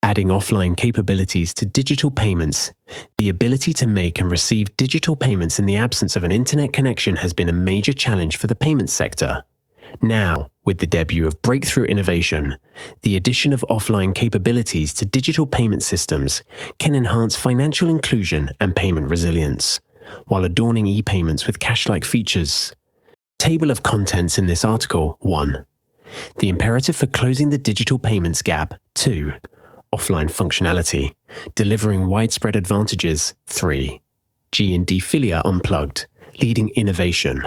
Adding offline capabilities to digital payments, the ability to make and receive digital payments in the absence of an internet connection has been a major challenge for the payments sector. Now, with the debut of breakthrough innovation, the addition of offline capabilities to digital payment systems can enhance financial inclusion and payment resilience, while adorning e-payments with cash-like features. Table of contents in this article: 1. The imperative for closing the digital payments gap. 2. Offline functionality, delivering widespread advantages. 3. G&D Filia Unplugged, leading innovation.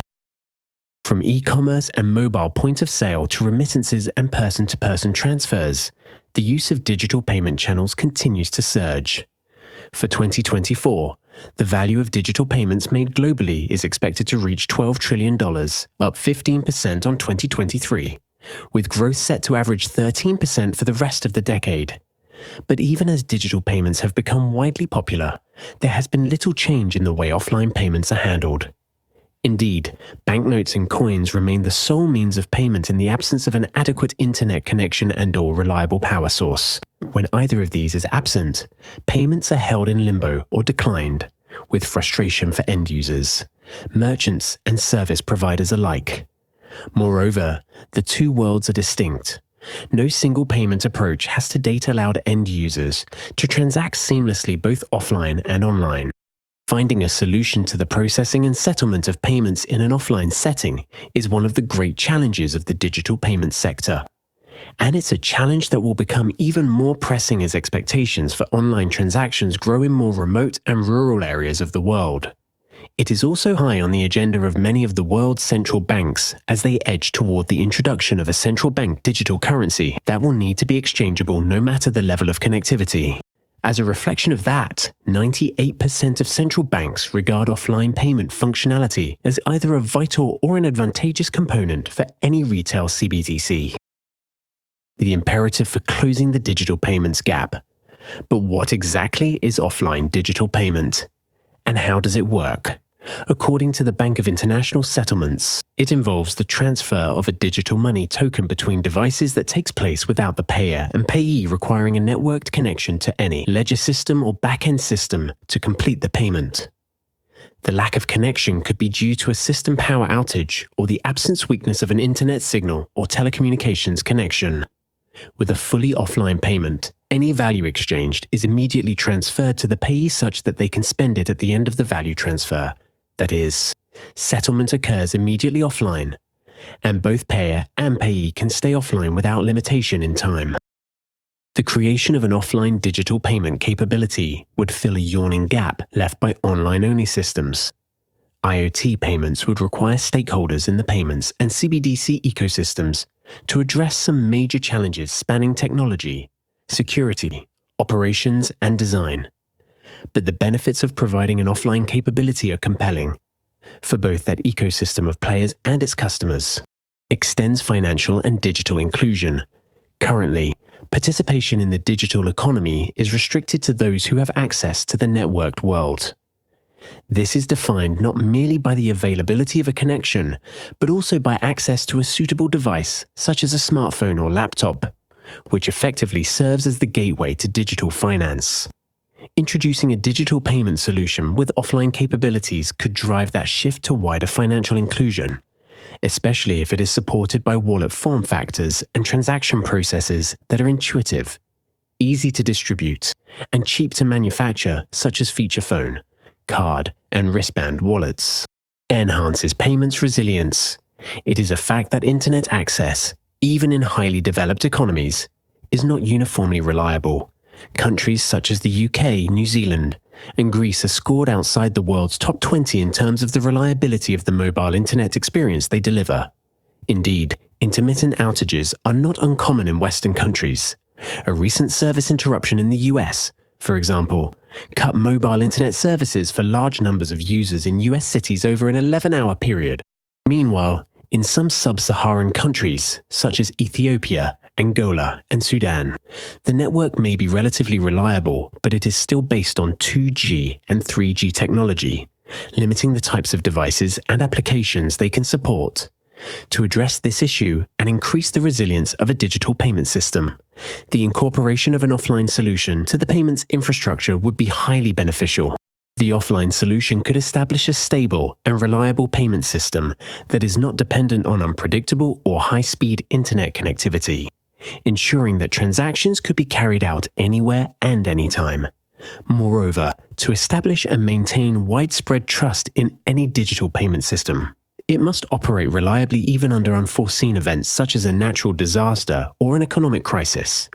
From e-commerce and mobile point of sale to remittances and person-to-person transfers, the use of digital payment channels continues to surge. For 2024, the value of digital payments made globally is expected to reach $12 trillion, up 15% on 2023, with growth set to average 13% for the rest of the decade. But even as digital payments have become widely popular, there has been little change in the way offline payments are handled. Indeed, banknotes and coins remain the sole means of payment in the absence of an adequate internet connection and/or reliable power source. When either of these is absent, payments are held in limbo or declined, with frustration for end users, merchants, and service providers alike. Moreover, the two worlds are distinct. No single payment approach has to date allowed end users to transact seamlessly both offline and online. Finding a solution to the processing and settlement of payments in an offline setting is one of the great challenges of the digital payment sector. And it's a challenge that will become even more pressing as expectations for online transactions grow in more remote and rural areas of the world. It is also high on the agenda of many of the world's central banks as they edge toward the introduction of a central bank digital currency that will need to be exchangeable no matter the level of connectivity. As a reflection of that, 98% of central banks regard offline payment functionality as either a vital or an advantageous component for any retail CBDC. The imperative for closing the digital payments gap. But what exactly is offline digital payment? And how does it work? According to the Bank of International Settlements, it involves the transfer of a digital money token between devices that takes place without the payer and payee requiring a networked connection to any ledger system or back-end system to complete the payment. The lack of connection could be due to a system power outage or the weakness of an internet signal or telecommunications connection. With a fully offline payment, any value exchanged is immediately transferred to the payee such that they can spend it at the end of the value transfer. That is, settlement occurs immediately offline, and both payer and payee can stay offline without limitation in time. The creation of an offline digital payment capability would fill a yawning gap left by online-only systems. IoT payments would require stakeholders in the payments and CBDC ecosystems to address some major challenges spanning technology, security, operations, and design. But the benefits of providing an offline capability are compelling for both that ecosystem of players and its customers. Extends financial and digital inclusion. Currently, participation in the digital economy is restricted to those who have access to the networked world. This is defined not merely by the availability of a connection, but also by access to a suitable device, such as a smartphone or laptop, which effectively serves as the gateway to digital finance. Introducing a digital payment solution with offline capabilities could drive that shift to wider financial inclusion, especially if it is supported by wallet form factors and transaction processes that are intuitive, easy to distribute, and cheap to manufacture, such as feature phone, card, and wristband wallets. Enhances payments resilience. It is a fact that internet access, even in highly developed economies, is not uniformly reliable. Countries such as the UK, New Zealand, and Greece are scored outside the world's top 20 in terms of the reliability of the mobile internet experience they deliver. Indeed, intermittent outages are not uncommon in Western countries. A recent service interruption in the US, for example, cut mobile internet services for large numbers of users in US cities over an 11-hour period. Meanwhile, in some sub-Saharan countries, such as Ethiopia, Angola, and Sudan, the network may be relatively reliable, but it is still based on 2G and 3G technology, limiting the types of devices and applications they can support. To address this issue and increase the resilience of a digital payment system, the incorporation of an offline solution to the payments infrastructure would be highly beneficial. The offline solution could establish a stable and reliable payment system that is not dependent on unpredictable or high-speed internet connectivity, ensuring that transactions could be carried out anywhere and anytime. Moreover, to establish and maintain widespread trust in any digital payment system, it must operate reliably even under unforeseen events such as a natural disaster or an economic crisis.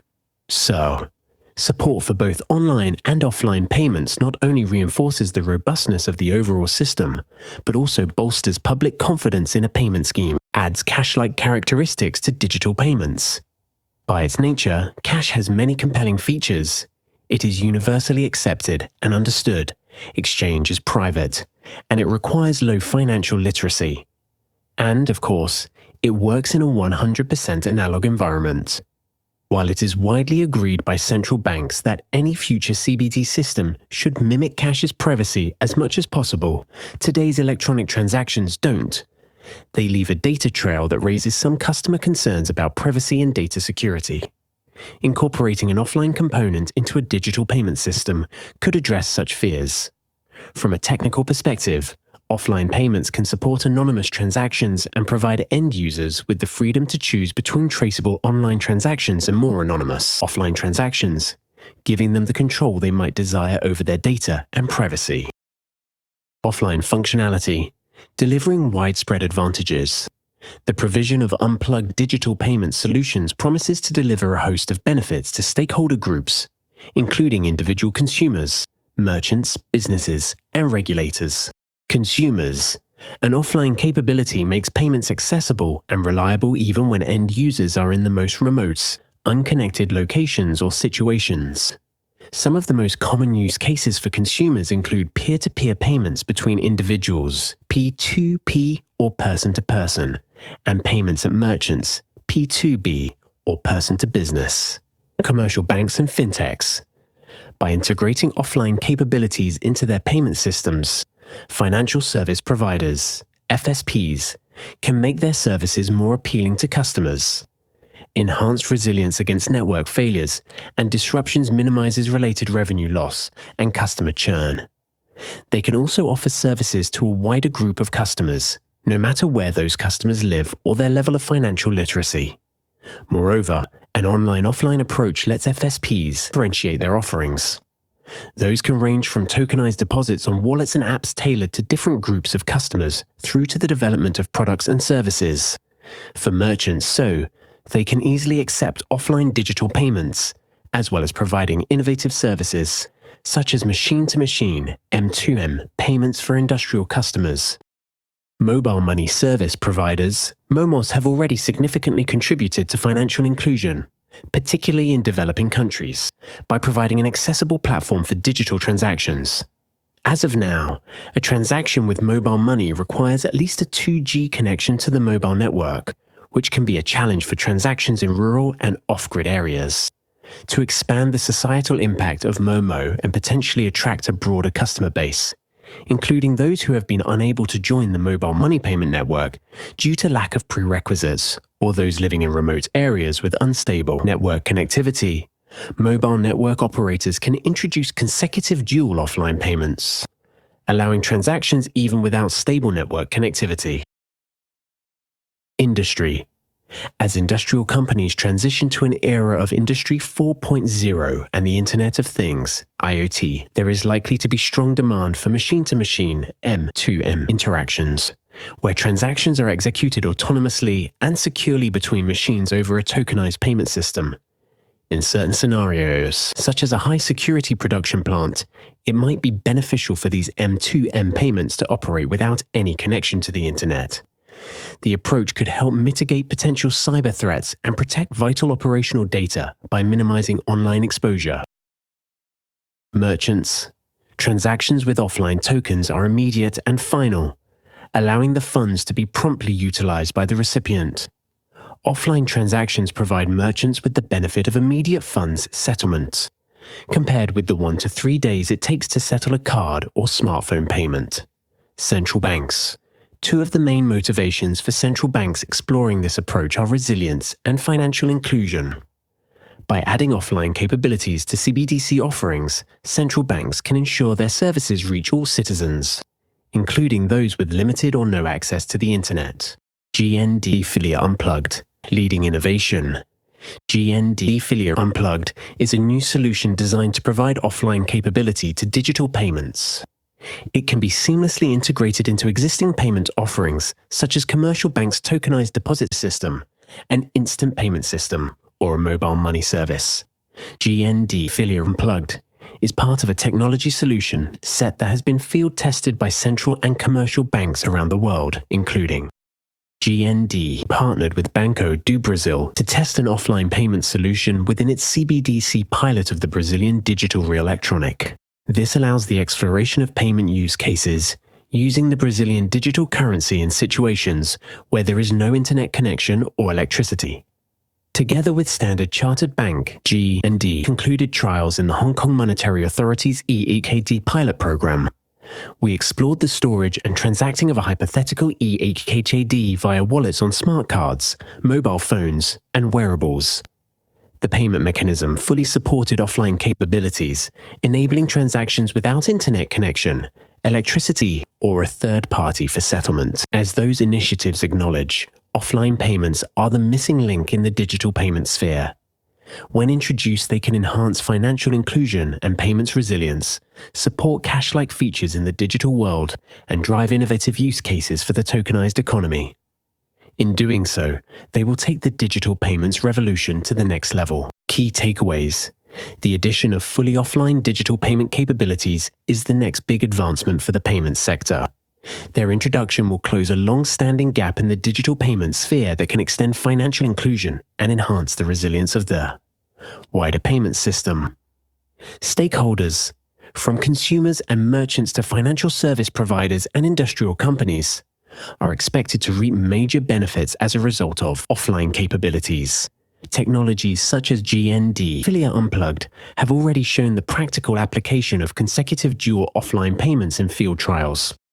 So, support for both online and offline payments not only reinforces the robustness of the overall system, but also bolsters public confidence in a payment scheme, adds cash-like characteristics to digital payments. By its nature, cash has many compelling features. It is universally accepted and understood, exchange is private, and it requires low financial literacy. And, of course, it works in a 100% analog environment. While it is widely agreed by central banks that any future CBD system should mimic cash's privacy as much as possible, today's electronic transactions don't. They leave a data trail that raises some customer concerns about privacy and data security. Incorporating an offline component into a digital payment system could address such fears. From a technical perspective, offline payments can support anonymous transactions and provide end users with the freedom to choose between traceable online transactions and more anonymous offline transactions, giving them the control they might desire over their data and privacy. Offline functionality, delivering widespread advantages. The provision of unplugged digital payment solutions promises to deliver a host of benefits to stakeholder groups, including individual consumers, merchants, businesses, and regulators. Consumers. An offline capability makes payments accessible and reliable even when end users are in the most remote, unconnected locations or situations. Some of the most common use cases for consumers include peer-to-peer payments between individuals, P2P or person-to-person, and payments at merchants, P2B or person-to-business. Commercial banks and fintechs. By integrating offline capabilities into their payment systems, financial service providers, FSPs, can make their services more appealing to customers. Enhanced resilience against network failures and disruptions minimizes related revenue loss and customer churn. They can also offer services to a wider group of customers, no matter where those customers live or their level of financial literacy. Moreover, an online-offline approach lets FSPs differentiate their offerings. Those can range from tokenized deposits on wallets and apps tailored to different groups of customers through to the development of products and services. For merchants, they can easily accept offline digital payments, as well as providing innovative services, such as machine-to-machine M2M payments for industrial customers. Mobile money service providers, MoMos, have already significantly contributed to financial inclusion, particularly in developing countries, by providing an accessible platform for digital transactions. As of now, a transaction with mobile money requires at least a 2G connection to the mobile network, which can be a challenge for transactions in rural and off-grid areas. To expand the societal impact of MoMo and potentially attract a broader customer base, including those who have been unable to join the mobile money payment network due to lack of prerequisites, or those living in remote areas with unstable network connectivity, mobile network operators can introduce consecutive dual offline payments, allowing transactions even without stable network connectivity. Industry. As industrial companies transition to an era of Industry 4.0 and the Internet of Things, IoT, there is likely to be strong demand for machine-to-machine M2M interactions, where transactions are executed autonomously and securely between machines over a tokenized payment system. In certain scenarios, such as a high-security production plant, it might be beneficial for these M2M payments to operate without any connection to the Internet. The approach could help mitigate potential cyber threats and protect vital operational data by minimizing online exposure. Merchants. Transactions with offline tokens are immediate and final, allowing the funds to be promptly utilized by the recipient. Offline transactions provide merchants with the benefit of immediate funds settlement, compared with the 1 to 3 days it takes to settle a card or smartphone payment. Central banks. Two of the main motivations for central banks exploring this approach are resilience and financial inclusion. By adding offline capabilities to CBDC offerings, central banks can ensure their services reach all citizens, including those with limited or no access to the internet. GND Filia Unplugged, leading innovation. GND Filia Unplugged is a new solution designed to provide offline capability to digital payments. It can be seamlessly integrated into existing payment offerings, such as commercial banks' tokenized deposit system, an instant payment system, or a mobile money service. GND Filia Unplugged is part of a technology solution set that has been field tested by central and commercial banks around the world, including GND partnered with Banco do Brasil to test an offline payment solution within its CBDC pilot of the Brazilian digital real electronic. This allows the exploration of payment use cases using the Brazilian digital currency in situations where there is no internet connection or electricity. Together with Standard Chartered Bank, GND concluded trials in the Hong Kong Monetary Authority's EHKD pilot program. We explored the storage and transacting of a hypothetical EHKD via wallets on smart cards, mobile phones, and wearables. The payment mechanism fully supported offline capabilities, enabling transactions without internet connection, electricity, or a third party for settlement. As those initiatives acknowledge, offline payments are the missing link in the digital payment sphere. When introduced, they can enhance financial inclusion and payments resilience, support cash-like features in the digital world, and drive innovative use cases for the tokenized economy. In doing so, they will take the digital payments revolution to the next level. Key takeaways. The addition of fully offline digital payment capabilities is the next big advancement for the payments sector. Their introduction will close a long-standing gap in the digital payment sphere that can extend financial inclusion and enhance the resilience of the wider payment system. Stakeholders, from consumers and merchants to financial service providers and industrial companies, are expected to reap major benefits as a result of offline capabilities. Technologies such as GND Filia Unplugged have already shown the practical application of consecutive dual offline payments in field trials.